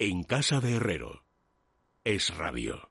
En casa de Herrero. Es Radio.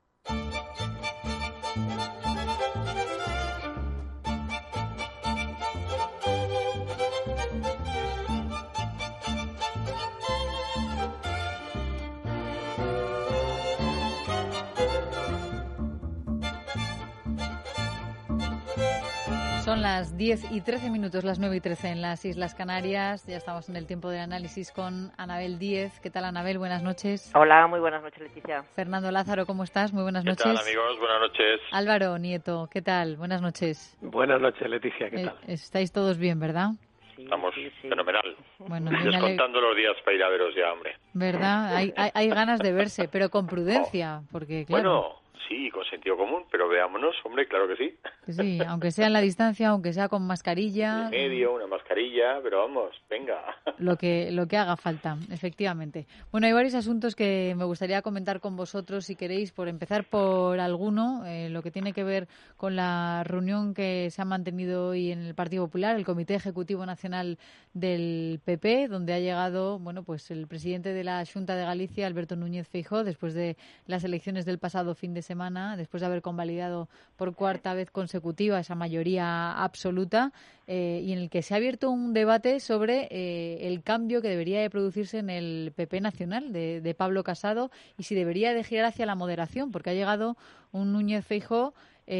Son las 10:13, las 9:13 en las Islas Canarias. Ya estamos en el tiempo del análisis con Anabel Díez. ¿Qué tal, Anabel? Buenas noches. Hola, muy buenas noches, Leticia. Fernando Lázaro, ¿cómo estás? Muy buenas noches. ¿Qué tal, amigos? Buenas noches. Álvaro Nieto, ¿qué tal? Buenas noches. Buenas noches, Leticia, ¿qué tal? Estáis todos bien, ¿verdad? Sí, Estamos fenomenal. Bueno, descontando los días para ir a veros ya, hombre. ¿Verdad? Hay ganas de verse, pero con prudencia, porque claro... Bueno, sí, con sentido común, pero veámonos, hombre, claro que sí. Sí, aunque sea en la distancia, aunque sea con mascarilla... En medio, una mascarilla, pero vamos, venga. Lo que haga falta, efectivamente. Bueno, hay varios asuntos que me gustaría comentar con vosotros, si queréis, por empezar por alguno, lo que tiene que ver con la reunión que se ha mantenido hoy en el Partido Popular, el Comité Ejecutivo Nacional del PP, donde ha llegado, bueno, pues el presidente de la Xunta de Galicia, Alberto Núñez Feijóo, después de las elecciones del pasado fin de semana, después de haber convalidado por cuarta vez consecutiva esa mayoría absoluta, y en el que se ha abierto un debate sobre el cambio que debería de producirse en el PP nacional de Pablo Casado y si debería de girar hacia la moderación, porque ha llegado un Núñez Feijóo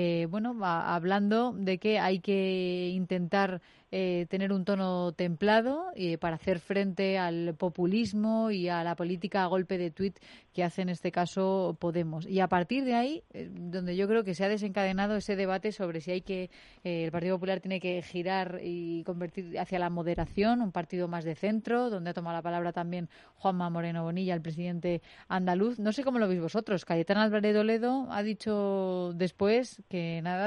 hablando de que hay que intentar tener un tono templado para hacer frente al populismo y a la política a golpe de tuit que hace en este caso Podemos. Y a partir de ahí, donde yo creo que se ha desencadenado ese debate sobre si hay que el Partido Popular tiene que girar y convertir hacia la moderación, un partido más de centro, donde ha tomado la palabra también Juanma Moreno Bonilla, el presidente andaluz. No sé cómo lo veis vosotros. Cayetana Álvarez Toledo ha dicho después que nada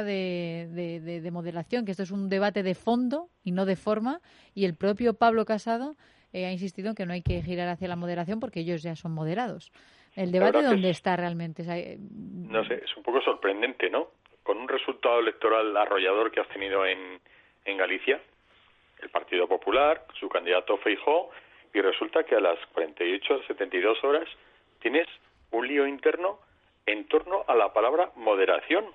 de moderación, que esto es un debate de fondo y no de forma, y el propio Pablo Casado ha insistido en que no hay que girar hacia la moderación porque ellos ya son moderados. ¿El debate dónde está realmente? No sé, es un poco sorprendente, ¿no? Con un resultado electoral arrollador que has tenido en Galicia, el Partido Popular, su candidato Feijóo, y resulta que a las 48 a 72 horas tienes un lío interno en torno a la palabra moderación.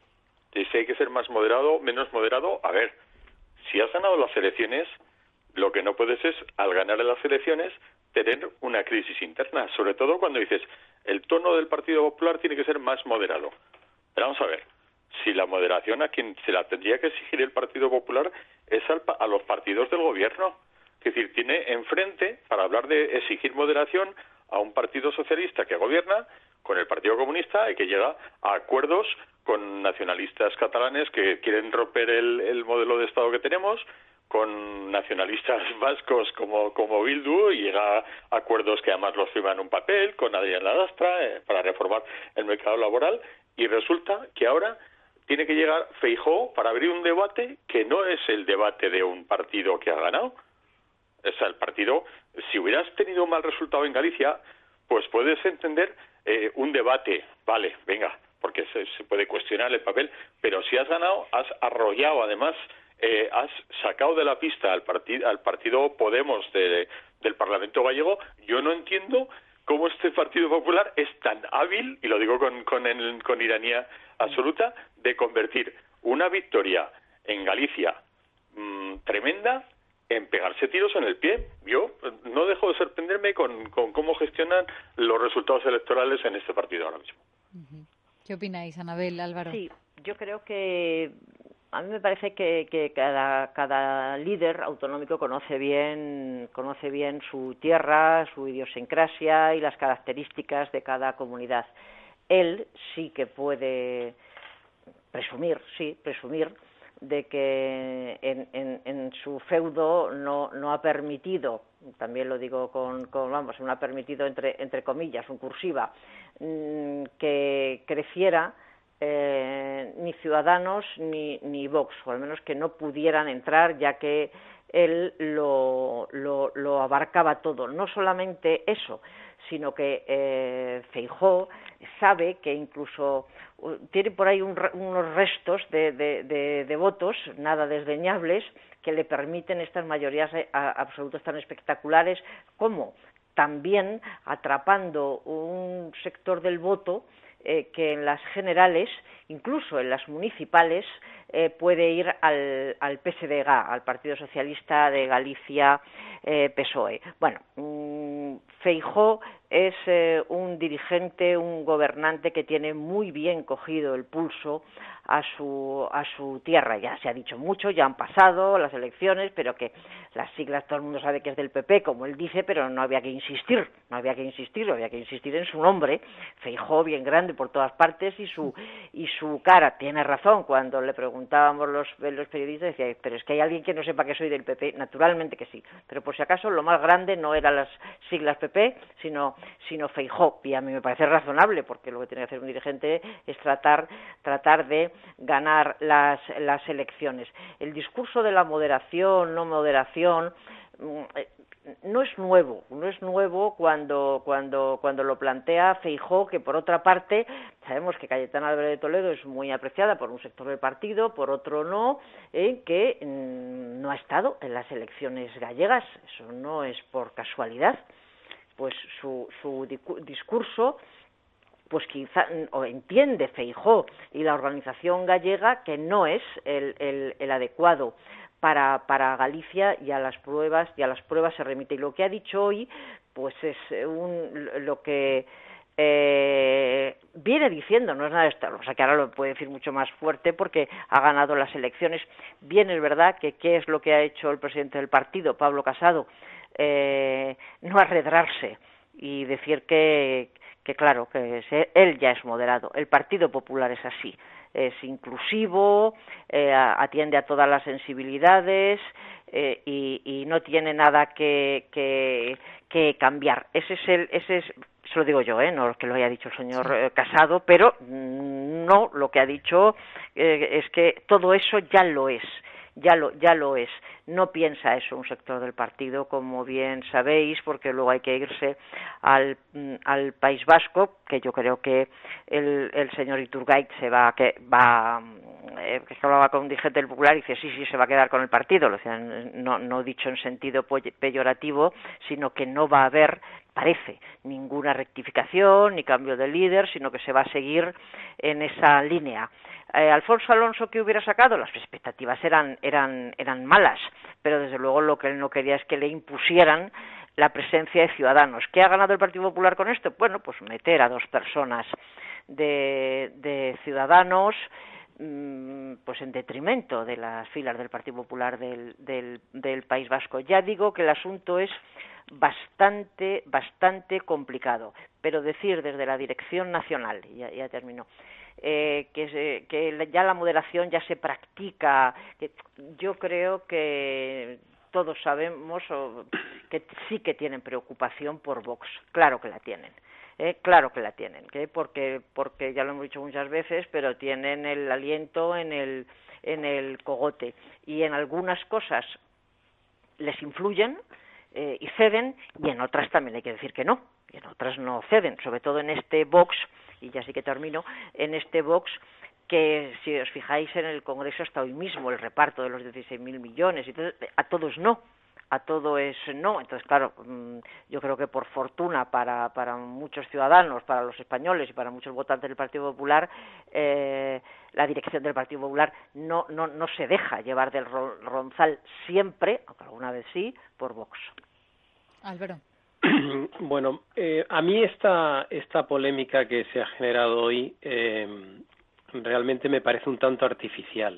Y si hay que ser más moderado, menos moderado, a ver, si has ganado las elecciones, lo que no puedes es, al ganar las elecciones, tener una crisis interna, sobre todo cuando dices, el tono del Partido Popular tiene que ser más moderado. Pero vamos a ver, si la moderación a quien se la tendría que exigir el Partido Popular es a los partidos del gobierno. Es decir, tiene enfrente, para hablar de exigir moderación, a un partido socialista que gobierna con el Partido Comunista y que llega a acuerdos con nacionalistas catalanes que quieren romper el modelo de Estado que tenemos, con nacionalistas vascos como Bildu, y llega a acuerdos que además los firman en un papel con Adrián Ladastra para reformar el mercado laboral, y resulta que ahora tiene que llegar Feijóo para abrir un debate que no es el debate de un partido que ha ganado. O sea, el partido, si hubieras tenido un mal resultado en Galicia, pues puedes entender un debate, vale, venga, porque se puede cuestionar el papel, pero si has ganado, has arrollado, además, has sacado de la pista al partido Podemos del Parlamento gallego. Yo no entiendo cómo este Partido Popular es tan hábil, y lo digo con ironía absoluta, de convertir una victoria en Galicia tremenda en pegarse tiros en el pie. Yo no dejo de sorprenderme con cómo gestionan los resultados electorales en este partido ahora mismo. ¿Qué opináis, Anabel, Álvaro? Sí, yo creo que a mí me parece que cada líder autonómico conoce bien su tierra, su idiosincrasia y las características de cada comunidad. Él sí que puede presumir de que en su feudo no ha permitido, también lo digo no ha permitido entre comillas, en cursiva, que creciera ni Ciudadanos ni Vox, o al menos que no pudieran entrar, ya que él lo abarcaba todo. No solamente eso, sino que Feijóo sabe que incluso tiene por ahí unos restos de votos nada desdeñables que le permiten estas mayorías absolutas tan espectaculares como también atrapando un sector del voto que en las generales, incluso en las municipales, puede ir al PSDG, al Partido Socialista de Galicia, PSOE. Bueno, Feijóo es un dirigente, un gobernante que tiene muy bien cogido el pulso a su tierra. Ya se ha dicho mucho, ya han pasado las elecciones, pero que las siglas todo el mundo sabe que es del PP, como él dice, pero no había que insistir en su nombre. Feijóo, bien grande por todas partes, y su cara. Tiene razón, cuando le preguntábamos los periodistas, decía, pero es que hay alguien que no sepa que soy del PP. Naturalmente que sí, pero por si acaso lo más grande no eran las siglas PP, sino Feijóo, y a mí me parece razonable, porque lo que tiene que hacer un dirigente es tratar de ganar las elecciones. El discurso de la moderación, no moderación, no es nuevo cuando lo plantea Feijóo, que por otra parte sabemos que Cayetana Álvarez de Toledo es muy apreciada por un sector del partido, por otro no, que no ha estado en las elecciones gallegas. Eso no es por casualidad. Pues su discurso, pues quizá, o entiende Feijóo y la organización gallega que no es el adecuado para Galicia, y a las pruebas se remite. Y lo que ha dicho hoy, pues es lo que viene diciendo, no es nada extra, o sea que ahora lo puede decir mucho más fuerte porque ha ganado las elecciones. Bien, es verdad que qué es lo que ha hecho el presidente del partido, Pablo Casado, no arredrarse y decir que claro, que él ya es moderado. El Partido Popular es así, es inclusivo, atiende a todas las sensibilidades, y no tiene nada que cambiar. Ese es, se lo digo yo, no que lo haya dicho el señor Casado, pero no, lo que ha dicho es que todo eso ya lo es. Ya lo es. No piensa eso un sector del partido, como bien sabéis, porque luego hay que irse al País Vasco, que yo creo que el señor Iturgaiz que hablaba con un dirigente del Popular y dice sí, se va a quedar con el partido. O sea, no dicho en sentido peyorativo, sino que no va a haber, parece, ninguna rectificación ni cambio de líder, sino que se va a seguir en esa línea. Alfonso Alonso, ¿qué hubiera sacado? Las expectativas eran malas, pero desde luego lo que él no quería es que le impusieran la presencia de Ciudadanos. ¿Qué ha ganado el Partido Popular con esto? Bueno, pues meter a 2 personas de Ciudadanos, pues en detrimento de las filas del Partido Popular del País Vasco. Ya digo que el asunto es bastante complicado, pero decir desde la dirección nacional, ya termino, que ya la moderación ya se practica, que yo creo que todos sabemos que sí que tienen preocupación por Vox. Claro que la tienen. Porque ya lo hemos dicho muchas veces, pero tienen el aliento en el cogote, y en algunas cosas les influyen y ceden, y en otras también hay que decir que no, y en otras no ceden, sobre todo en este Vox, y ya sí que termino, en este Vox que, si os fijáis, en el Congreso hasta hoy mismo el reparto de los 16.000 millones, entonces, a todos no. A todo es no. Entonces, claro, yo creo que por fortuna para muchos ciudadanos, para los españoles y para muchos votantes del Partido Popular, la dirección del Partido Popular no se deja llevar del ronzal siempre, aunque alguna vez sí, por Vox. Álvaro. Bueno, a mí esta polémica que se ha generado hoy realmente me parece un tanto artificial.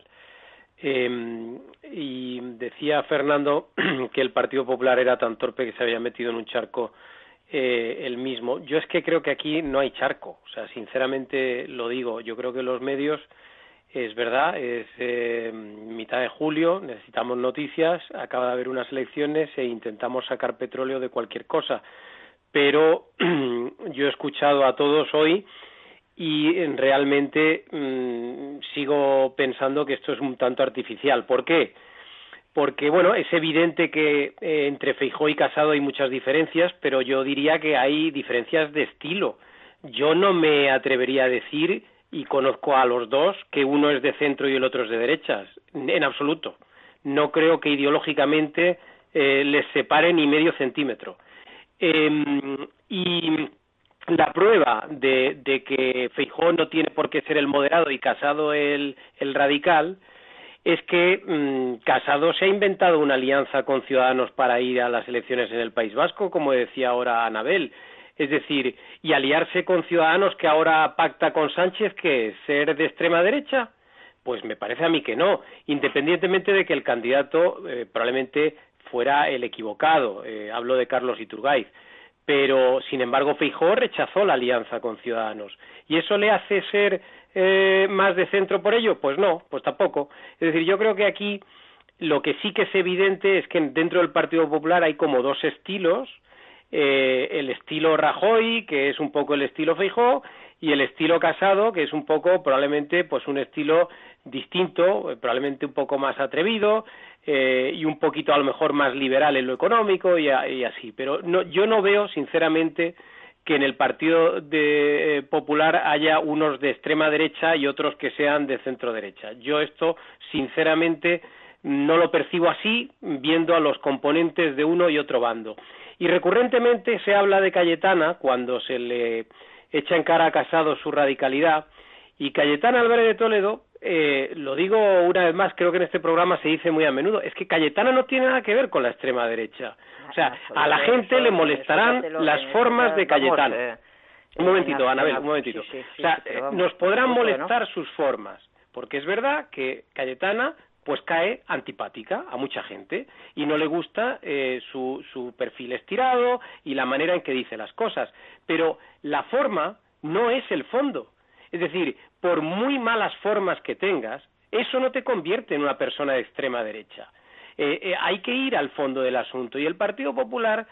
Y decía Fernando que el Partido Popular era tan torpe que se había metido en un charco él mismo. Yo es que creo que aquí no hay charco, o sea, sinceramente lo digo. Yo creo que los medios, es verdad, es mitad de julio, necesitamos noticias, acaba de haber unas elecciones e intentamos sacar petróleo de cualquier cosa, pero yo he escuchado a todos hoy y realmente sigo pensando que esto es un tanto artificial. ¿Por qué? Porque, bueno, es evidente que entre Feijóo y Casado hay muchas diferencias, pero yo diría que hay diferencias de estilo. Yo no me atrevería a decir, y conozco a los dos, que uno es de centro y el otro es de derechas, en absoluto. No creo que ideológicamente les separe ni medio centímetro. Y la prueba de que Feijóo no tiene por qué ser el moderado y Casado el radical es que Casado se ha inventado una alianza con Ciudadanos para ir a las elecciones en el País Vasco, como decía ahora Anabel. Es decir, y aliarse con Ciudadanos, que ahora pacta con Sánchez, ¿qué es? ¿Ser de extrema derecha? Pues me parece a mí que no, independientemente de que el candidato probablemente fuera el equivocado. Hablo de Carlos Iturgaiz. Pero, sin embargo, Feijóo rechazó la alianza con Ciudadanos. ¿Y eso le hace ser más de centro por ello? Pues no, pues tampoco. Es decir, yo creo que aquí lo que sí que es evidente es que dentro del Partido Popular hay como dos estilos, el estilo Rajoy, que es un poco el estilo Feijóo, y el estilo Casado, que es un poco probablemente pues un estilo distinto, probablemente un poco más atrevido, y un poquito a lo mejor más liberal en lo económico y así. Pero no, yo no veo, sinceramente, que en el Partido Popular haya unos de extrema derecha y otros que sean de centro derecha. Yo esto, sinceramente, no lo percibo así, viendo a los componentes de uno y otro bando. Y recurrentemente se habla de Cayetana cuando se le echa en cara a Casado su radicalidad, y Cayetana Álvarez de Toledo, lo digo una vez más, creo que en este programa se dice muy a menudo, es que Cayetana no tiene nada que ver con la extrema derecha. O sea, a la gente le molestarán las formas de Cayetana. Un momentito, Anabel, un momentito. O sea, nos podrán molestar sus formas, porque es verdad que Cayetana pues cae antipática a mucha gente y no le gusta su perfil estirado y la manera en que dice las cosas, pero la forma no es el fondo. Es decir, por muy malas formas que tengas, eso no te convierte en una persona de extrema derecha. Hay que ir al fondo del asunto, y el Partido Popular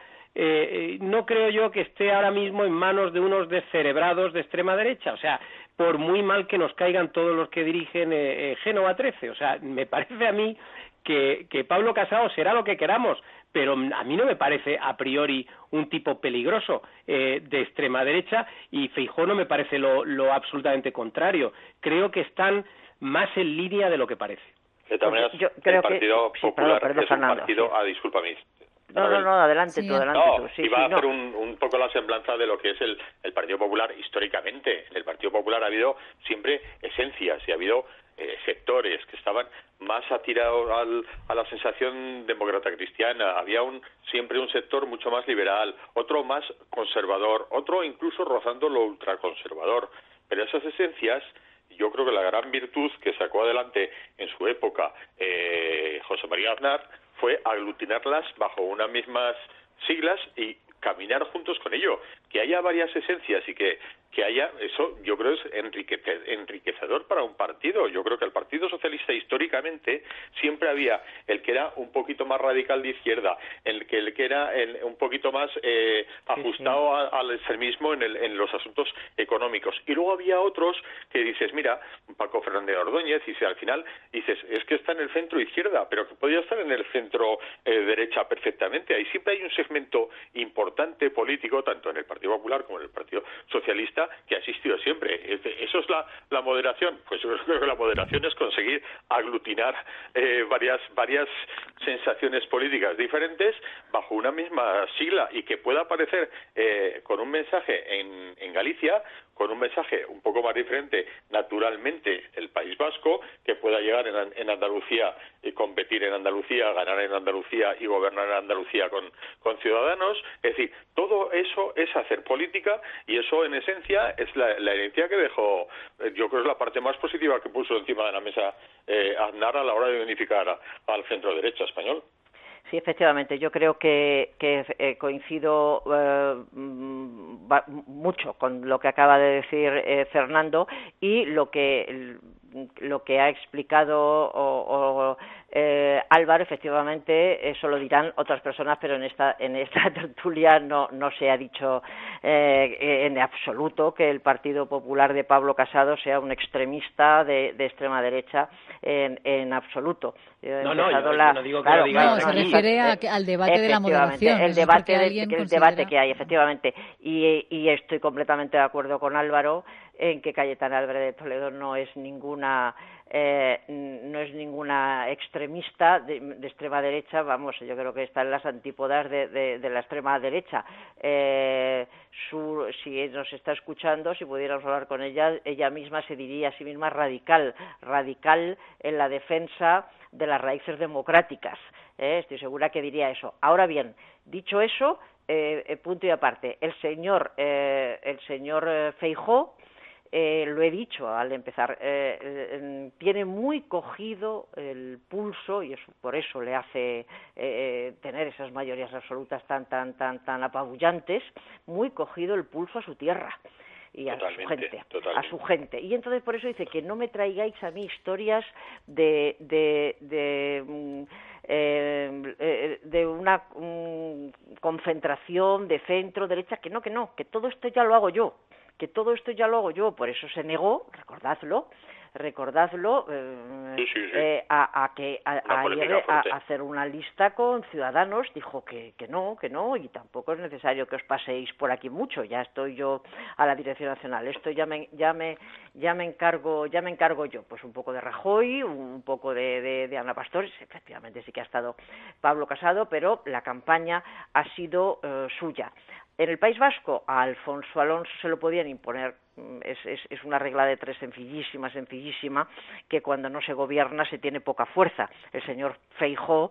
no creo yo que esté ahora mismo en manos de unos descerebrados de extrema derecha. O sea, por muy mal que nos caigan todos los que dirigen Génova 13. O sea, me parece a mí que Pablo Casado será lo que queramos, pero a mí no me parece a priori un tipo peligroso de extrema derecha, y Feijóo no me parece lo absolutamente contrario. Creo que están más en línea de lo que parece. De todas maneras, el Partido Popular es un partido... discúlpame. No, adelante tú. Iba a hacer un poco la semblanza de lo que es el Partido Popular históricamente. En el Partido Popular ha habido siempre esencias y ha habido sectores que estaban más atirados a la sensación demócrata cristiana. Había siempre un sector mucho más liberal, otro más conservador, otro incluso rozando lo ultraconservador. Pero esas esencias, yo creo que la gran virtud que sacó adelante en su época José María Aznar fue aglutinarlas bajo unas mismas siglas y caminar juntos con ello. Que haya varias esencias y que haya eso, yo creo es enriquecedor para un partido. Yo creo que el Partido Socialista históricamente siempre había el que era un poquito más radical de izquierda, el que era un poquito más ajustado al extremismo en los asuntos económicos, y luego había otros que dices, mira, Paco Fernández Ordóñez, y al final dices, es que está en el centro izquierda, pero que podía estar en el centro derecha perfectamente. Ahí siempre hay un segmento importante político, tanto en el Partido Popular como en el Partido Socialista, que ha existido siempre. ¿Eso es la moderación? Pues yo creo que la moderación es conseguir aglutinar varias sensaciones políticas diferentes bajo una misma sigla, y que pueda aparecer con un mensaje en Galicia, con un mensaje un poco más diferente naturalmente el País Vasco, que pueda llegar en Andalucía y competir en Andalucía, ganar en Andalucía y gobernar en Andalucía con Ciudadanos. Es decir, todo eso es hacer política, y eso en esencia es la herencia que dejó, yo creo es la parte más positiva que puso encima de la mesa Aznar a la hora de unificar al centro derecha español. Sí, efectivamente, yo creo que coincido mucho con lo que acaba de decir Fernando, y lo que ha explicado Álvaro, efectivamente, eso lo dirán otras personas, pero en esta tertulia no se ha dicho en absoluto que el Partido Popular de Pablo Casado sea un extremista de extrema derecha, en absoluto. Yo no digo que lo diga. No, se refiere al debate de la moderación. El debate que hay, efectivamente. Y estoy completamente de acuerdo con Álvaro en que Cayetana Álvarez de Toledo no es ninguna no es ninguna extremista de extrema derecha, vamos, yo creo que está en las antípodas de la extrema derecha. Si nos está escuchando, si pudiéramos hablar con ella, ella misma se diría a sí misma radical en la defensa de las raíces democráticas. Estoy segura que diría eso. Ahora bien, dicho eso, punto y aparte, el señor Feijóo, lo he dicho al empezar, tiene muy cogido el pulso y por eso le hace tener esas mayorías absolutas tan apabullantes, muy cogido el pulso a su tierra y totalmente. A su gente. Y entonces por eso dice que no me traigáis a mí historias de una concentración de centro derecha, que que todo esto ya lo hago yo. Por eso se negó, recordadlo, a hacer una lista con Ciudadanos. Dijo que no, y tampoco es necesario que os paséis por aquí mucho. Ya estoy yo a la Dirección Nacional. Esto ya me encargo yo. Pues un poco de Rajoy, un poco de Ana Pastor. Efectivamente sí que ha estado Pablo Casado, pero la campaña ha sido suya. En el País Vasco a Alfonso Alonso se lo podían imponer, es una regla de tres sencillísima, que cuando no se gobierna se tiene poca fuerza. El señor Feijóo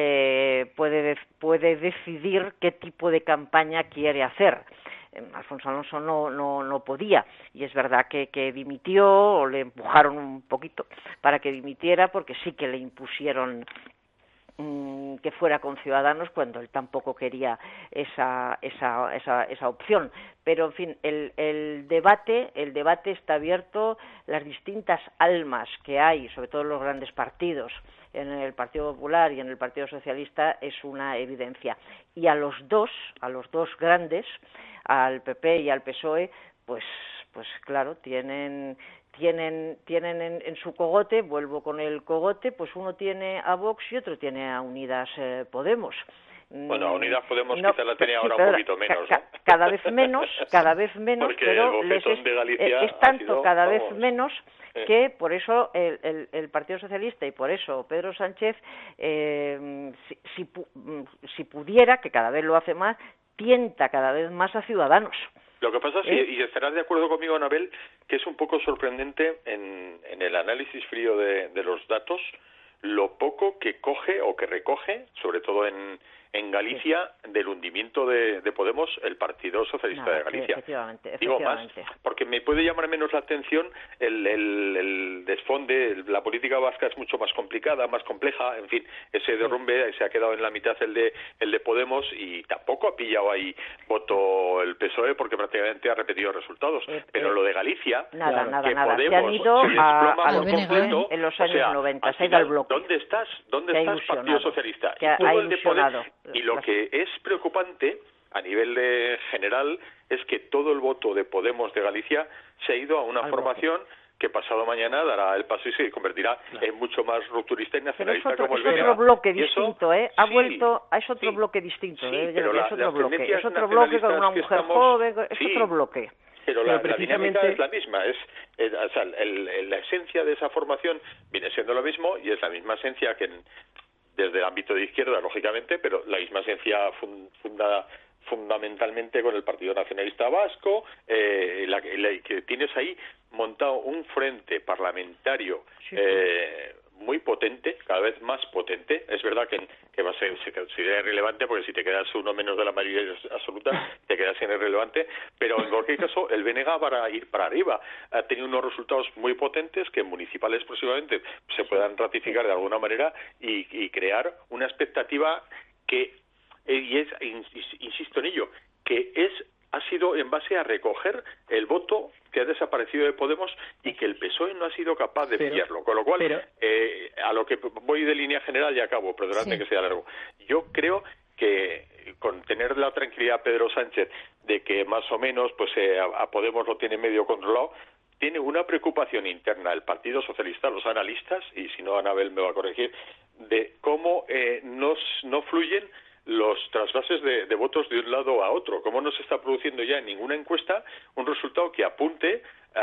puede decidir qué tipo de campaña quiere hacer. Alfonso Alonso no podía, y es verdad que dimitió, o le empujaron un poquito para que dimitiera, porque sí que le impusieron que fuera con Ciudadanos cuando él tampoco quería esa opción. Pero en fin, el debate está abierto. Las distintas almas que hay, sobre todo en los grandes partidos, en el Partido Popular y en el Partido Socialista, es una evidencia. Y a los dos grandes, al PP y al PSOE, pues claro, tienen en su cogote, vuelvo con el cogote, pues uno tiene a Vox y otro tiene a Unidas Podemos. Bueno, a Unidas Podemos quizás la tenía ahora un poquito menos, ¿no? Cada vez menos, porque pero el bofetón de Galicia es tanto sido, cada vez menos que por eso el Partido Socialista y por eso Pedro Sánchez, si pudiera, que cada vez lo hace más, tienta cada vez más a Ciudadanos. Lo que pasa es, y estarás de acuerdo conmigo, Anabel, que es un poco sorprendente en el análisis frío de los datos, lo poco que coge o que recoge, sobre todo en Galicia, del hundimiento de Podemos, el Partido Socialista de Galicia. Efectivamente. Digo más, porque me puede llamar menos la atención el desfonde. La política vasca es mucho más complicada, más compleja, en fin, ese derrumbe se ha quedado en la mitad el de Podemos, y tampoco ha pillado ahí voto el PSOE porque prácticamente ha repetido resultados. Pero lo de Galicia, nada. Podemos Se han ido a por completo en los años 90, se ha ido al bloque. ¿Dónde estás, Partido Socialista? Que ha ilusionado. Y lo que es preocupante a nivel general es que todo el voto de Podemos de Galicia se ha ido a una formación que pasado mañana dará el paso y se convertirá en mucho más rupturista y nacionalista como el BNG. Es otro bloque distinto, Ha vuelto, es otro bloque distinto, pero es otro bloque. Es otro bloque con una mujer joven, es otro bloque. Pero la dinámica es la misma, la esencia de esa formación viene siendo lo mismo, y es la misma esencia que desde el ámbito de izquierda, lógicamente, pero la misma esencia fundada fundamentalmente con el Partido Nacionalista Vasco, que tienes ahí montado un frente parlamentario muy potente, cada vez más potente. Es verdad que se considera irrelevante, porque si te quedas uno menos de la mayoría absoluta, te quedas sin irrelevante, pero en cualquier caso el BNG va a ir para arriba. Ha tenido unos resultados muy potentes que en municipales próximamente se puedan ratificar de alguna manera y crear una expectativa que, insisto en ello, que ha sido en base a recoger el voto que ha desaparecido de Podemos y que el PSOE no ha sido capaz de pillarlo. Con lo cual, a lo que voy de línea general, ya acabo, perdonadme que sea largo. Yo creo que con tener la tranquilidad Pedro Sánchez de que más o menos pues a Podemos lo tiene medio controlado, tiene una preocupación interna el Partido Socialista, los analistas, y si no Anabel me va a corregir, de cómo no fluyen los trasvases de votos de un lado a otro. ¿Cómo no se está produciendo ya en ninguna encuesta un resultado que apunte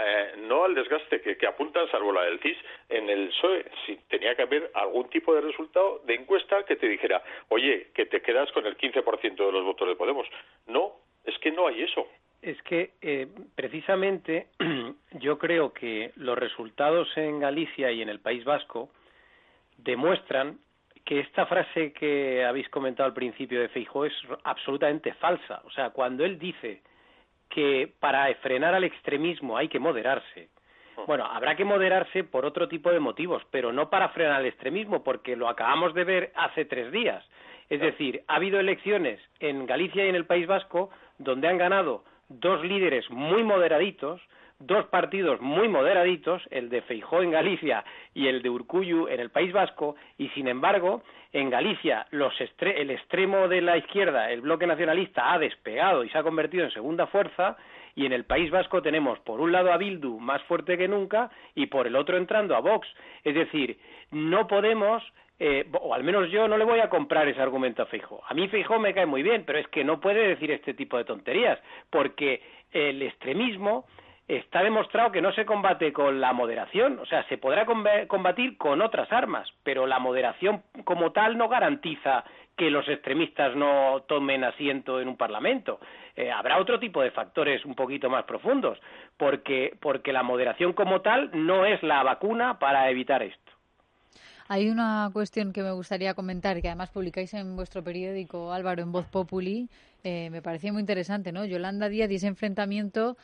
no al desgaste que apuntan, salvo la del CIS, en el PSOE? Si tenía que haber algún tipo de resultado de encuesta que te dijera, oye, que te quedas con el 15% de los votos de Podemos. No, es que no hay eso. Es que precisamente yo creo que los resultados en Galicia y en el País Vasco demuestran que esta frase que habéis comentado al principio de Feijóo es absolutamente falsa. O sea, cuando él dice que para frenar al extremismo hay que moderarse, bueno, habrá que moderarse por otro tipo de motivos, pero no para frenar al extremismo, porque lo acabamos de ver hace 3 días. Es decir, ha habido elecciones en Galicia y en el País Vasco donde han ganado 2 líderes muy moderaditos, 2 partidos muy moderaditos, el de Feijóo en Galicia y el de Urkullu en el País Vasco, y sin embargo, en Galicia el extremo de la izquierda, el bloque nacionalista, ha despegado y se ha convertido en segunda fuerza, y en el País Vasco tenemos por un lado a Bildu más fuerte que nunca y por el otro entrando a Vox. Es decir, no podemos, o al menos yo no le voy a comprar ese argumento a Feijóo. A mí Feijóo me cae muy bien, pero es que no puede decir este tipo de tonterías, porque el extremismo está demostrado que no se combate con la moderación. O sea, se podrá combatir con otras armas, pero la moderación como tal no garantiza que los extremistas no tomen asiento en un parlamento. Habrá otro tipo de factores un poquito más profundos, porque la moderación como tal no es la vacuna para evitar esto. Hay una cuestión que me gustaría comentar, que además publicáis en vuestro periódico, Álvaro, en Voz Populi. Me parecía muy interesante, ¿no? Yolanda Díaz y ese enfrentamiento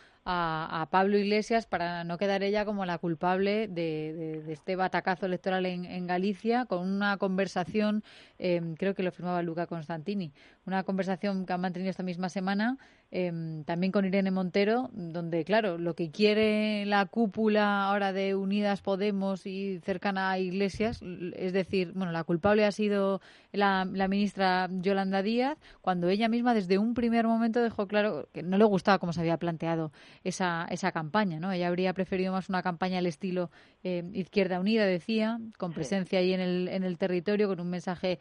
a Pablo Iglesias para no quedar ella como la culpable de este batacazo electoral en Galicia, con una conversación, creo que lo firmaba Luca Constantini, una conversación que han mantenido esta misma semana, también con Irene Montero, donde, claro, lo que quiere la cúpula ahora de Unidas Podemos y cercana a Iglesias, es decir, bueno, la culpable ha sido la ministra Yolanda Díaz, cuando ella misma desde un primer momento dejó claro que no le gustaba cómo se había planteado esa campaña, ¿no? Ella habría preferido más una campaña al estilo Izquierda Unida, decía, con presencia ahí en el territorio, con un mensaje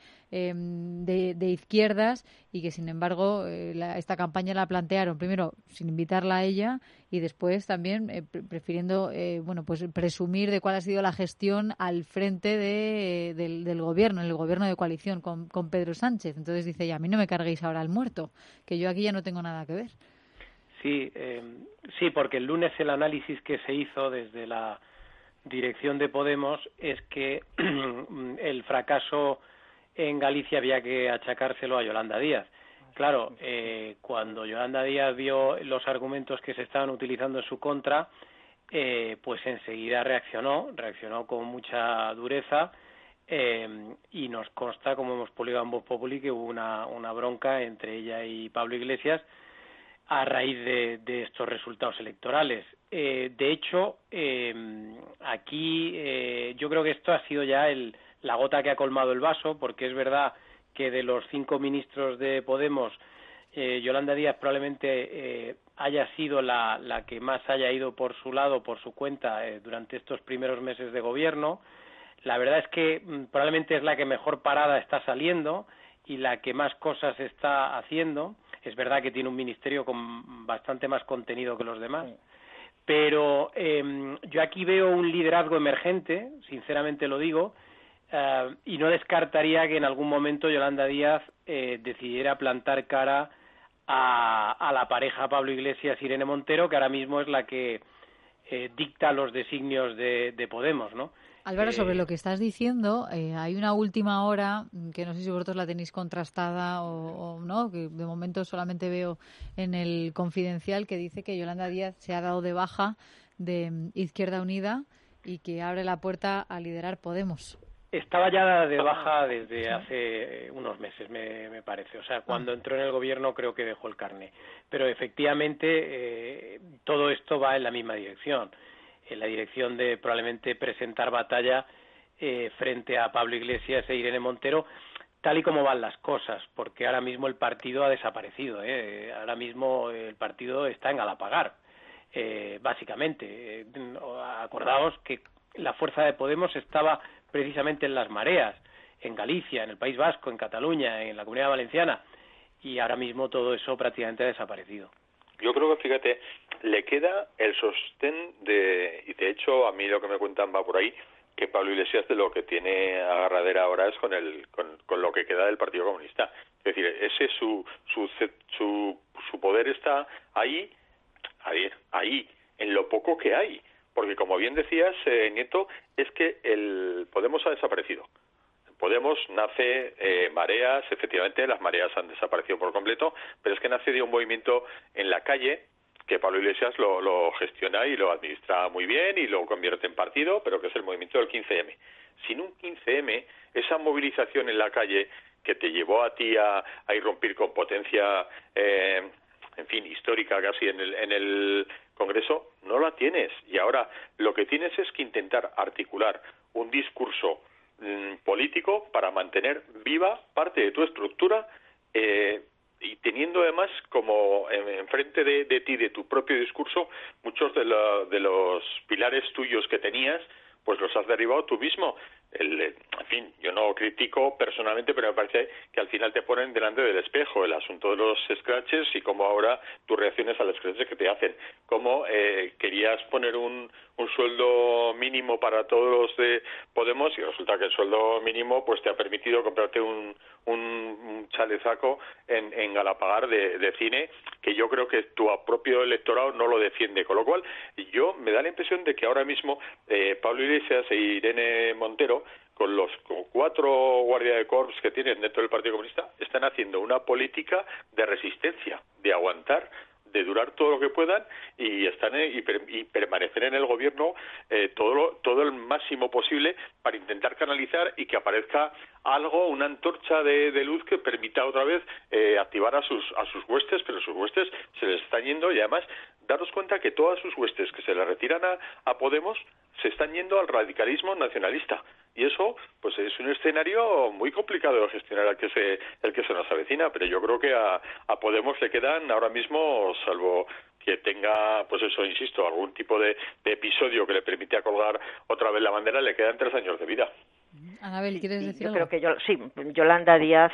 de izquierdas, y que sin embargo esta campaña la plantearon primero sin invitarla a ella y después también prefiriendo pues presumir de cuál ha sido la gestión al frente del gobierno, en el gobierno de coalición con Pedro Sánchez. Entonces dice ella, a mí no me carguéis ahora al muerto, que yo aquí ya no tengo nada que ver. Sí, porque el lunes el análisis que se hizo desde la dirección de Podemos es que el fracaso en Galicia había que achacárselo a Yolanda Díaz. Claro, cuando Yolanda Díaz vio los argumentos que se estaban utilizando en su contra, pues enseguida reaccionó con mucha dureza, y nos consta, como hemos publicado en Voz Populi, que hubo una bronca entre ella y Pablo Iglesias a raíz de estos resultados electorales. De hecho, aquí yo creo que esto ha sido ya la gota que ha colmado el vaso, porque es verdad que de los 5 ministros de Podemos, Yolanda Díaz probablemente haya sido la que más haya ido por su lado, por su cuenta, durante estos primeros meses de gobierno. La verdad es que probablemente es la que mejor parada está saliendo y la que más cosas está haciendo. Es verdad que tiene un ministerio con bastante más contenido que los demás, pero yo aquí veo un liderazgo emergente, sinceramente lo digo, y no descartaría que en algún momento Yolanda Díaz decidiera plantar cara a la pareja Pablo Iglesias-Irene Montero, que ahora mismo es la que dicta los designios de Podemos, ¿no? Álvaro, sobre lo que estás diciendo, hay una última hora que no sé si vosotros la tenéis contrastada o no, que de momento solamente veo en el Confidencial, que dice que Yolanda Díaz se ha dado de baja de Izquierda Unida y que abre la puerta a liderar Podemos. Estaba ya de baja desde hace unos meses, me parece. O sea, cuando entró en el gobierno creo que dejó el carné. Pero efectivamente todo esto va en la misma dirección. En la dirección de probablemente presentar batalla frente a Pablo Iglesias e Irene Montero, tal y como van las cosas, porque ahora mismo el partido ha desaparecido. Ahora mismo el partido está en Galapagar, básicamente. Acordaos que la fuerza de Podemos estaba precisamente en las mareas. en Galicia, en el País Vasco, en Cataluña, en la Comunidad Valenciana, y ahora mismo todo eso prácticamente ha desaparecido. Yo creo que, fíjate, le queda el sostén y de hecho a mí lo que me cuentan va por ahí, que Pablo Iglesias de lo que tiene agarradera ahora es con lo que queda del Partido Comunista. Es decir, ese su poder está ahí, en lo poco que hay. Porque como bien decías, Nieto, es que el Podemos ha desaparecido. Podemos nace mareas, efectivamente las mareas han desaparecido por completo, pero es que nace de un movimiento en la calle que Pablo Iglesias lo gestiona y lo administra muy bien y lo convierte en partido, pero que es el movimiento del 15M. Sin un 15M, esa movilización en la calle que te llevó a ti a irrumpir con potencia, en fin, histórica casi en el Congreso, no la tienes. Y ahora lo que tienes es que intentar articular un discurso político para mantener viva parte de tu estructura y teniendo además como enfrente de ti, de tu propio discurso, muchos de los pilares tuyos que tenías, pues los has derribado tú mismo. En fin, yo no critico personalmente, pero me parece que al final te ponen delante del espejo el asunto de los scratches y cómo ahora tus reacciones a los scratches que te hacen. Cómo querías poner un sueldo mínimo para todos los de Podemos y resulta que el sueldo mínimo pues te ha permitido comprarte un chalezaco en Galapagar de cine, que yo creo que tu propio electorado no lo defiende. Con lo cual, yo me da la impresión de que ahora mismo Pablo Iglesias e Irene Montero, con los 4 guardias de corps que tienen dentro del Partido Comunista, están haciendo una política de resistencia, de aguantar, de durar todo lo que puedan y permanecer en el gobierno todo el máximo posible para intentar canalizar y que aparezca algo, una antorcha de luz que permita otra vez activar a sus huestes, pero sus huestes se les están yendo y además daros cuenta que todas sus huestes que se le retiran a Podemos se están yendo al radicalismo nacionalista y eso pues es un escenario muy complicado de gestionar el que se nos avecina, pero yo creo que a Podemos le quedan ahora mismo, salvo que tenga, pues eso, insisto, algún tipo de episodio que le permita colgar otra vez la bandera, le quedan 3 años de vida. Anabel, ¿quieres decir algo? Yo creo que Yolanda Díaz,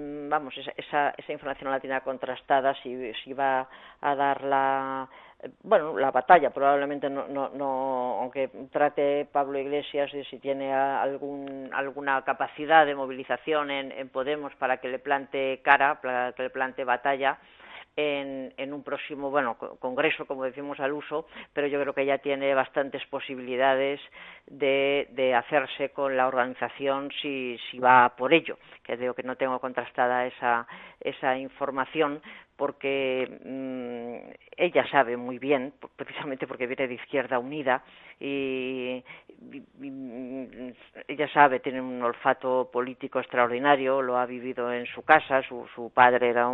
esa información la tiene contrastada, si va a dar la batalla, probablemente no, aunque trate Pablo Iglesias de si tiene alguna capacidad de movilización en Podemos para que le plante cara, para que le plante batalla en un próximo congreso, como decimos al uso, pero yo creo que ya tiene bastantes posibilidades de hacerse con la organización si va por ello, que digo que no tengo contrastada esa información porque ella sabe muy bien, precisamente porque viene de Izquierda Unida y ella sabe, tiene un olfato político extraordinario, lo ha vivido en su casa, su padre era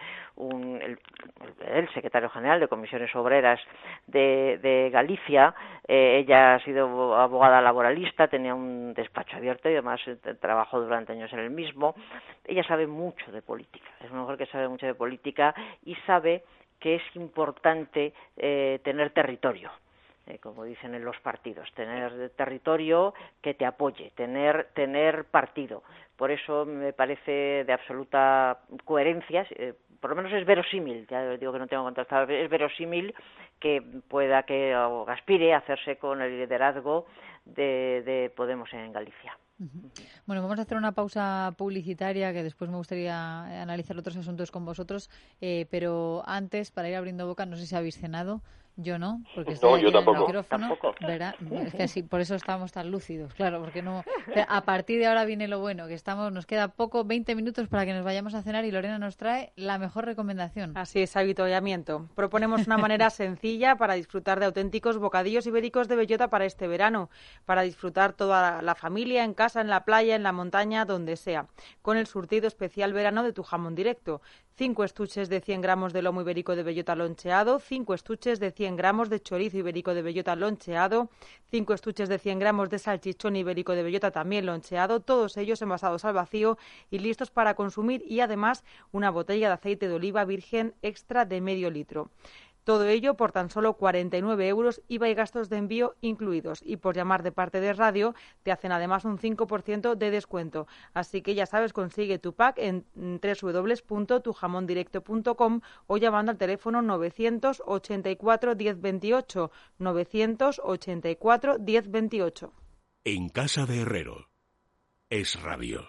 el secretario general de Comisiones Obreras de Galicia, ella ha sido abogada laboralista, tenía un despacho abierto y además trabajó durante años en el mismo. Ella sabe mucho de política, es una mujer que sabe mucho de política y sabe que es importante tener territorio, como dicen en los partidos, tener territorio que te apoye, tener partido. Por eso me parece de absoluta coherencia, por lo menos es verosímil, ya digo que no tengo contrastado, es verosímil que pueda o aspire a hacerse con el liderazgo de Podemos en Galicia. Bueno, vamos a hacer una pausa publicitaria que después me gustaría analizar otros asuntos con vosotros, pero antes, para ir abriendo boca, no sé si habéis cenado. Yo no, porque estoy yo aquí en el tampoco. micrófono, ¿verdad? Es que así, por eso estamos tan lúcidos, claro, porque no. A partir de ahora viene lo bueno, que nos queda 20 minutos para que nos vayamos a cenar y Lorena nos trae la mejor recomendación. Así es, avituallamiento. Proponemos una manera sencilla para disfrutar de auténticos bocadillos ibéricos de bellota para este verano, para disfrutar toda la familia, en casa, en la playa, en la montaña, donde sea, con el surtido especial verano de Tu Jamón Directo. 5 estuches de 100 gramos de lomo ibérico de bellota loncheado, 5 estuches de 100 gramos de chorizo ibérico de bellota loncheado, 5 estuches de 100 gramos de salchichón ibérico de bellota también loncheado, todos ellos envasados al vacío y listos para consumir, y además una botella de aceite de oliva virgen extra de medio litro. Todo ello por tan solo 49 euros, IVA y gastos de envío incluidos. Y por llamar de parte de Radio te hacen además un 5% de descuento. Así que ya sabes, consigue tu pack en www.tujamondirecto.com o llamando al teléfono 984 1028, 984 1028. En casa de Herrero. Es Radio.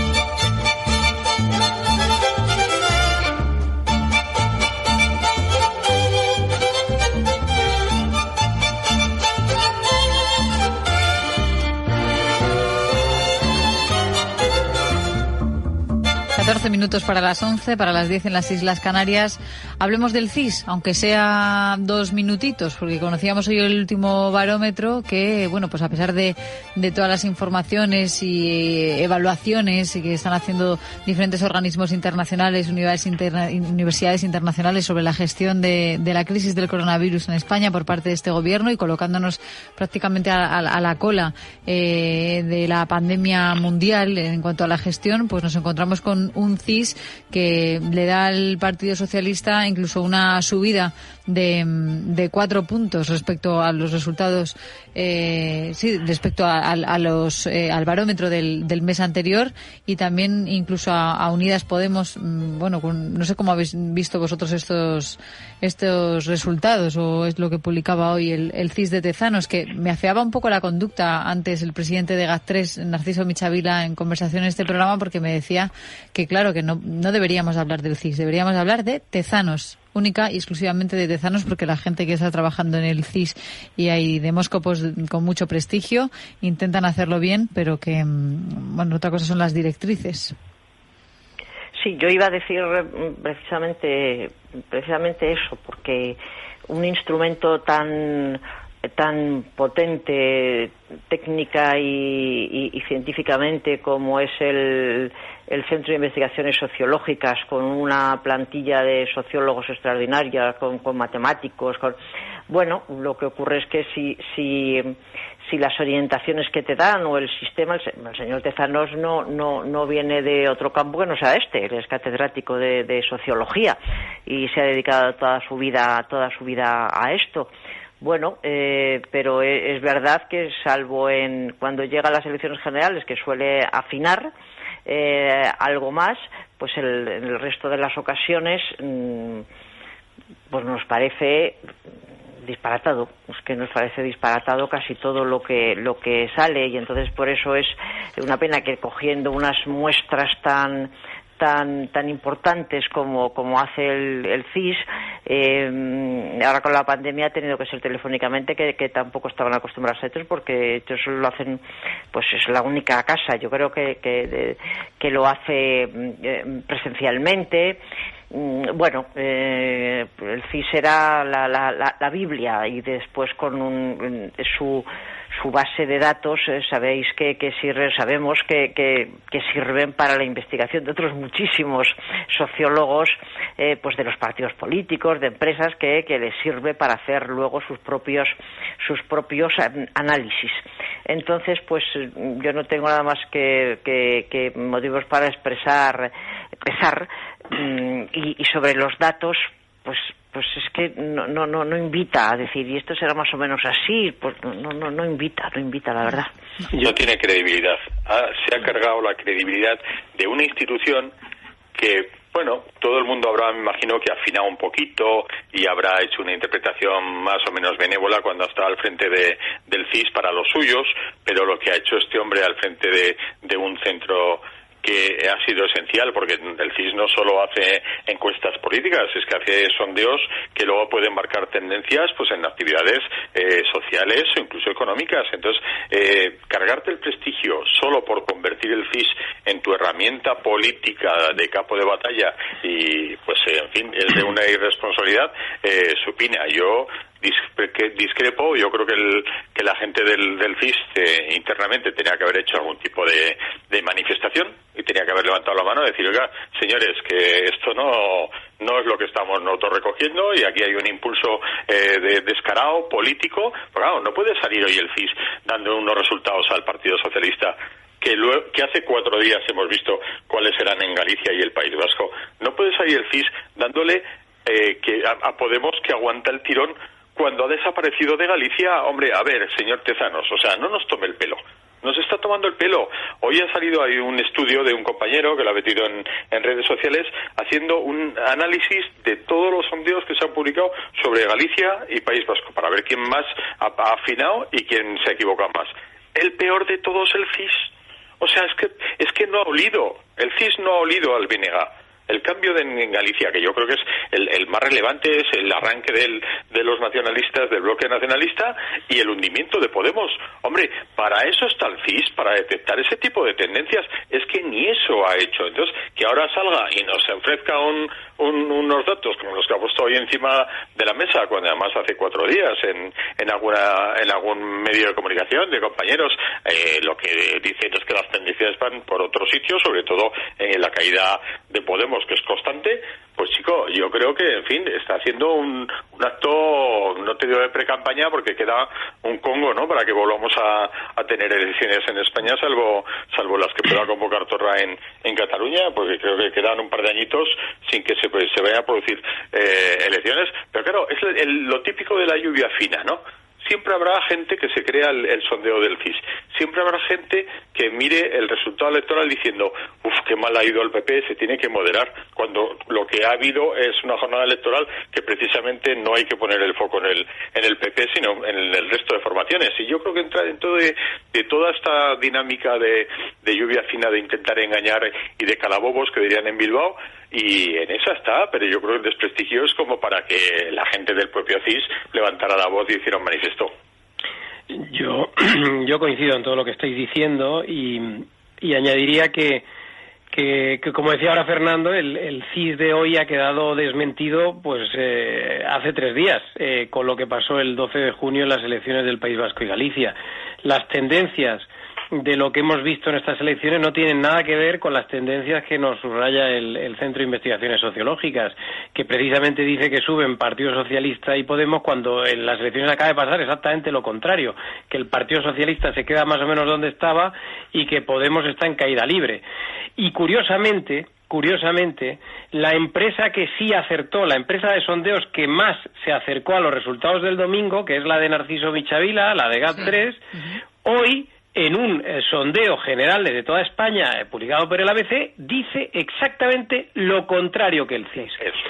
14 minutos para las 11, para las 10 en las Islas Canarias. Hablemos del CIS, aunque sea 2 minutitos, porque conocíamos hoy el último barómetro que, bueno, pues a pesar de todas las informaciones y evaluaciones que están haciendo diferentes organismos internacionales, universidades internacionales sobre la gestión de la crisis del coronavirus en España por parte de este gobierno y colocándonos prácticamente a la cola de la pandemia mundial en cuanto a la gestión, pues nos encontramos con un CIS que le da al Partido Socialista incluso una subida de 4 puntos respecto a los resultados, respecto al barómetro del mes anterior, y también incluso a Unidas Podemos. Bueno, no sé cómo habéis visto vosotros estos resultados, o es lo que publicaba hoy el CIS de Tezanos, que me afeaba un poco la conducta antes el presidente de GAT3, Narciso Michavila, en conversación en este programa, porque me decía que claro, que no deberíamos hablar del CIS, deberíamos hablar de Tezanos, única y exclusivamente de Tezanos, porque la gente que está trabajando en el CIS y hay demóscopos con mucho prestigio intentan hacerlo bien, pero que, bueno, otra cosa son las directrices. Sí, yo iba a decir precisamente eso, porque un instrumento tan potente técnica y científicamente como es el Centro de Investigaciones Sociológicas, con una plantilla de sociólogos extraordinaria, con matemáticos, bueno, lo que ocurre es que si las orientaciones que te dan o el sistema, el señor Tezanos no viene de otro campo que no sea este. Él es catedrático de sociología y se ha dedicado toda su vida a esto. Bueno, pero es verdad que salvo cuando llegan las elecciones generales, que suele afinar algo más, pues en el resto de las ocasiones pues nos parece disparatado. Es que nos parece disparatado casi todo lo que sale, y entonces por eso es una pena que cogiendo unas muestras tan importantes como hace el CIS, ahora con la pandemia ha tenido que ser telefónicamente, que tampoco estaban acostumbrados a esto, porque ellos lo hacen, pues es la única casa, yo creo que lo hace presencialmente. Bueno, el CIS era la Biblia, y después con su base de datos sabemos que sirven para la investigación de otros muchísimos sociólogos, pues de los partidos políticos, de empresas, que les sirve para hacer luego sus propios análisis. Entonces, pues yo no tengo nada más que motivos para expresar y sobre los datos, pues es que no invita a decir, y esto será más o menos así, pues no invita, la verdad. No tiene credibilidad. Se ha cargado la credibilidad de una institución que, bueno, todo el mundo habrá, me imagino, que afinado un poquito y habrá hecho una interpretación más o menos benévola cuando estaba al frente del CIS para los suyos, pero lo que ha hecho este hombre al frente de un centro que ha sido esencial, porque el CIS no solo hace encuestas políticas, es que hace sondeos que luego pueden marcar tendencias pues en actividades sociales o incluso económicas. Entonces, cargarte el prestigio solo por convertir el CIS en tu herramienta política de campo de batalla y, pues, en fin, es de una irresponsabilidad supina. Yo discrepo. Yo creo que la gente del CIS internamente tenía que haber hecho algún tipo de manifestación y tenía que haber levantado la mano y decir, oiga, señores, que esto no es lo que estamos nosotros recogiendo, y aquí hay un impulso descarado político. Pero claro, no puede salir hoy el CIS dando unos resultados al Partido Socialista que hace 4 días hemos visto cuáles eran en Galicia y el País Vasco. No puede salir el CIS dándole que a Podemos, que aguanta el tirón cuando ha desaparecido de Galicia. Hombre, a ver, señor Tezanos, o sea, no nos tome el pelo. Nos está tomando el pelo. Hoy ha salido ahí un estudio de un compañero que lo ha metido en redes sociales haciendo un análisis de todos los sondeos que se han publicado sobre Galicia y País Vasco para ver quién más ha afinado y quién se ha equivocado más. El peor de todos, el CIS. O sea, es que no ha olido. El CIS no ha olido al BNG. El cambio en Galicia, que yo creo que es el más relevante, es el arranque de los nacionalistas, del bloque nacionalista, y el hundimiento de Podemos. Hombre, para eso está el CIS, para detectar ese tipo de tendencias. Es que ni eso ha hecho. Entonces, que ahora salga y nos ofrezca unos datos como los que ha puesto hoy encima de la mesa, cuando además hace 4 días en algún medio de comunicación de compañeros, lo que dicen es que las tendencias van por otro sitio, sobre todo en la caída de Podemos, que es constante. Pues chico, yo creo que, en fin, está haciendo un acto, no te digo de pre-campaña, porque queda un Congo, ¿no?, para que volvamos a tener elecciones en España, salvo las que pueda convocar Torra en Cataluña, porque creo que quedan un par de añitos sin que se vayan a producir elecciones. Pero claro, es lo típico de la lluvia fina, ¿no? Siempre habrá gente que se crea el sondeo del CIS. Siempre habrá gente que mire el resultado electoral diciendo, qué mal ha ido el PP, se tiene que moderar, cuando lo que ha habido es una jornada electoral que precisamente no hay que poner el foco en el PP, sino en el resto de formaciones. Y yo creo que entra dentro de toda esta dinámica de lluvia fina, de intentar engañar y de calabobos, que dirían en Bilbao, y en esa está, pero yo creo que el desprestigio es como para que la gente del propio CIS levantara la voz y hiciera un manifiesto. Yo coincido en todo lo que estáis diciendo y añadiría que como decía ahora Fernando, el CIS de hoy ha quedado desmentido pues hace 3 días, con lo que pasó el 12 de junio en las elecciones del País Vasco y Galicia. Las tendencias de lo que hemos visto en estas elecciones no tienen nada que ver con las tendencias que nos subraya el Centro de Investigaciones Sociológicas, que precisamente dice que suben Partido Socialista y Podemos cuando en las elecciones acaba de pasar exactamente lo contrario, que el Partido Socialista se queda más o menos donde estaba y que Podemos está en caída libre. Y curiosamente, la empresa que sí acertó, la empresa de sondeos que más se acercó a los resultados del domingo, que es la de Narciso Michavila, la de GAT3, hoy, en un sondeo general de toda España publicado por el ABC, dice exactamente lo contrario que el CIS,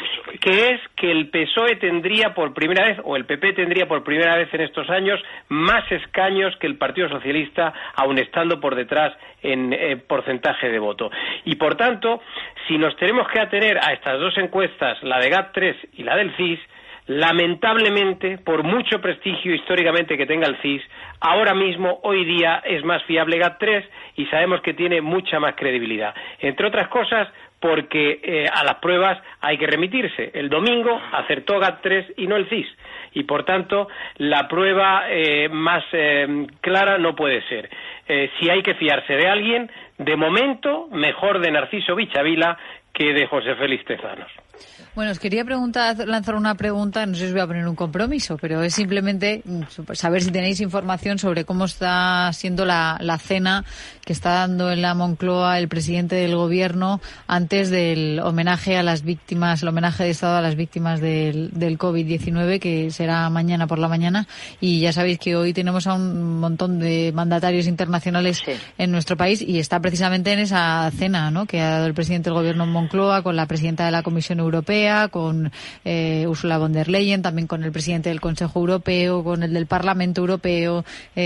que es que el PSOE tendría por primera vez, o el PP tendría por primera vez en estos años, más escaños que el Partido Socialista, aun estando por detrás en porcentaje de voto. Y por tanto, si nos tenemos que atener a estas 2 encuestas, la de GAT3 y la del CIS, lamentablemente, por mucho prestigio históricamente que tenga el CIS, ahora mismo, hoy día, es más fiable GAT3 y sabemos que tiene mucha más credibilidad. Entre otras cosas, porque a las pruebas hay que remitirse. El domingo acertó GAT3 y no el CIS. Y, por tanto, la prueba más clara no puede ser. Si hay que fiarse de alguien, de momento, mejor de Narciso Michavila que de José Félix Tezanos. Bueno, os quería lanzar una pregunta, no sé si os voy a poner un compromiso, pero es simplemente saber si tenéis información sobre cómo está siendo la cena que está dando en la Moncloa el presidente del Gobierno antes del homenaje a las víctimas, el homenaje de Estado a las víctimas del COVID-19, que será mañana por la mañana. Y ya sabéis que hoy tenemos a un montón de mandatarios internacionales en nuestro país y está precisamente en esa cena, ¿no?, que ha dado el presidente del Gobierno en Moncloa con la presidenta de la Comisión Europea, con Ursula von der Leyen, también con el presidente del Consejo Europeo, con el del Parlamento Europeo,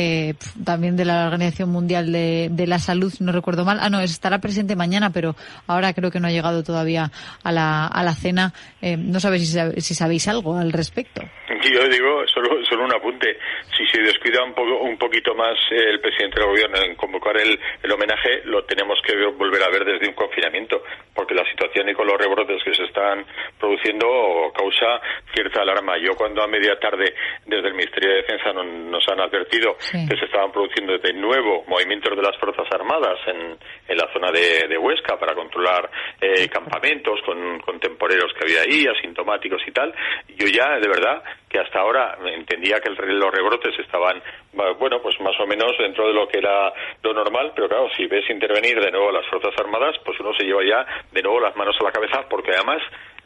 también de la Organización Mundial de la Salud, no recuerdo mal. Estará presente mañana, pero ahora creo que no ha llegado todavía a la cena. No sabéis si sabéis algo al respecto. Yo digo, solo un apunte. Si se descuida un poquito más el presidente del Gobierno en convocar el homenaje, lo tenemos que volver a ver desde un confinamiento, porque la situación y con los rebrotes que se están produciendo causa cierta alarma. Yo, cuando a media tarde desde el Ministerio de Defensa nos han advertido que se estaban produciendo de nuevo movimientos de las Fuerzas Armadas en la zona de Huesca para controlar campamentos con temporeros que había ahí, asintomáticos y tal, yo ya, de verdad, que hasta ahora entendía que los rebrotes estaban, bueno, pues más o menos dentro de lo que era lo normal, pero claro, si ves intervenir de nuevo las Fuerzas Armadas, pues uno se lleva ya de nuevo las manos a la cabeza, porque además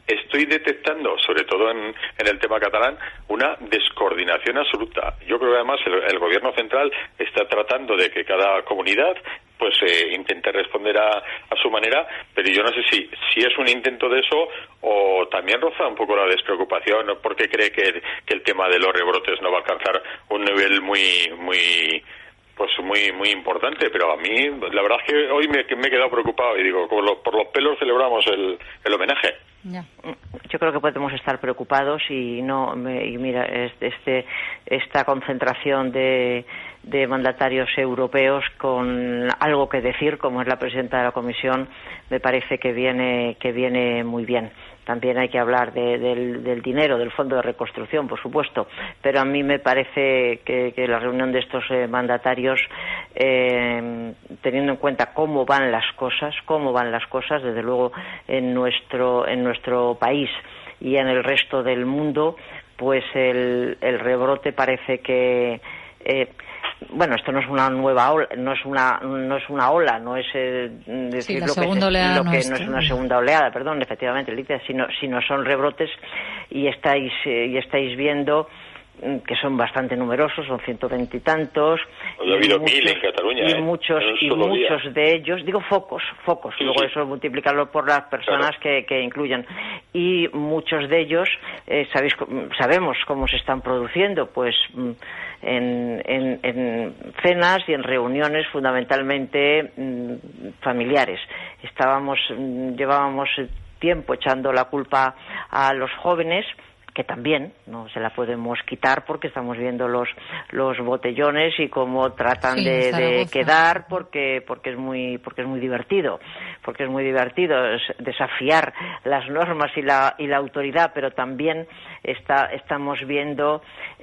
estoy detectando, sobre todo en el tema catalán, una descoordinación absoluta. Yo creo que además el gobierno central está tratando de que cada comunidad pues intente responder a su manera, pero yo no sé si es un intento de eso o también roza un poco la despreocupación, porque cree que el tema de los rebrotes no va a alcanzar un nivel muy importante. Pero a mí la verdad es que hoy me he quedado preocupado y digo, por los pelos celebramos el homenaje. Ya. Yo creo que podemos estar preocupados y mira, esta concentración de mandatarios europeos con algo que decir, como es la presidenta de la Comisión, me parece que viene muy bien. También hay que hablar del dinero, del Fondo de Reconstrucción, por supuesto, pero a mí me parece que la reunión de estos mandatarios, teniendo en cuenta cómo van las cosas, desde luego en nuestro país y en el resto del mundo, pues el rebrote parece que esto no es una nueva ola, no es decir la segunda oleada no es una segunda oleada, perdón, efectivamente, Lidia, sino son rebrotes y estáis viendo que son bastante numerosos, son 120 y tantos. Ha habido 1000 en Cataluña. Y muchos de ellos, digo focos, sí, luego sí. Eso multiplicarlo por las personas, claro, que incluyan. Y muchos de ellos, sabemos cómo se están produciendo, pues en cenas y en reuniones fundamentalmente familiares. Llevábamos tiempo echando la culpa a los jóvenes, que también no se la podemos quitar porque estamos viendo los botellones y cómo tratan de quedar porque es muy divertido, es desafiar las normas y la autoridad, pero también estamos viendo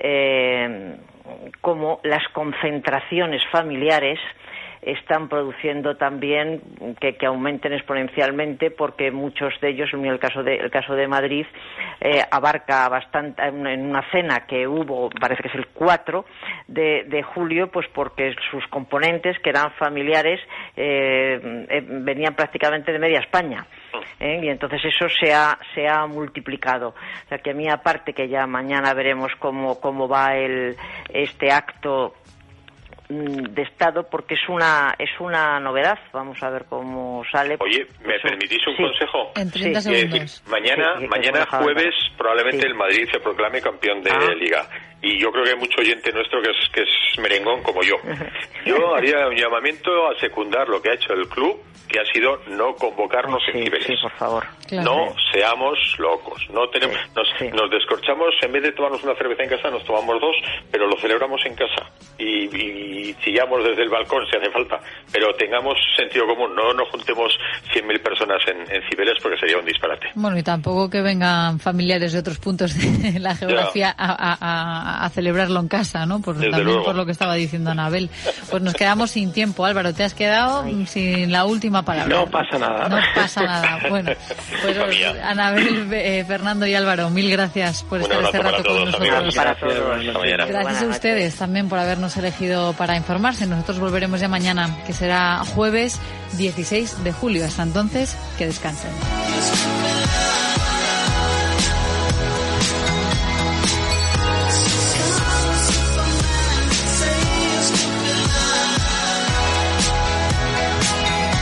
cómo las concentraciones familiares están produciendo también que aumenten exponencialmente, porque muchos de ellos, en el caso de Madrid, abarca bastante, en una cena que hubo, parece que es el 4 de julio, pues porque sus componentes, que eran familiares, venían prácticamente de media España. Y entonces eso se ha multiplicado. O sea que a mí, aparte que ya mañana veremos cómo va este acto de Estado, porque es una novedad. Vamos a ver cómo sale. Oye, ¿me permitís un consejo? En 30 segundos. Decir, mañana jueves probablemente el Madrid se proclame campeón de Liga. Y yo creo que hay mucho oyente nuestro que es merengón como yo. Yo haría un llamamiento a secundar lo que ha hecho el club, que ha sido no convocarnos en Cibeles. Sí, por favor. Claro. No seamos locos. Nos descorchamos, en vez de tomarnos una cerveza en casa, nos tomamos 2, pero lo celebramos en casa. Y chillamos desde el balcón si hace falta. Pero tengamos sentido común, no nos juntemos 100.000 personas en Cibeles, porque sería un disparate. Bueno, y tampoco que vengan familiares de otros puntos de la geografía a celebrarlo en casa, ¿no? Por lo que estaba diciendo Anabel. Pues nos quedamos sin tiempo. Álvaro, te has quedado sin la última palabra. No pasa nada. No pasa nada. Bueno, pues Anabel, Fernando y Álvaro, mil gracias por estar este rato con nosotros. Para todos. Gracias a ustedes también por habernos elegido para informarse. Nosotros volveremos ya mañana, que será jueves 16 de julio. Hasta entonces, que descansen.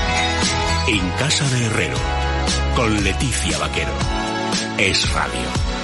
En Casa de Herrero, con Leticia Vaquero. Es Radio.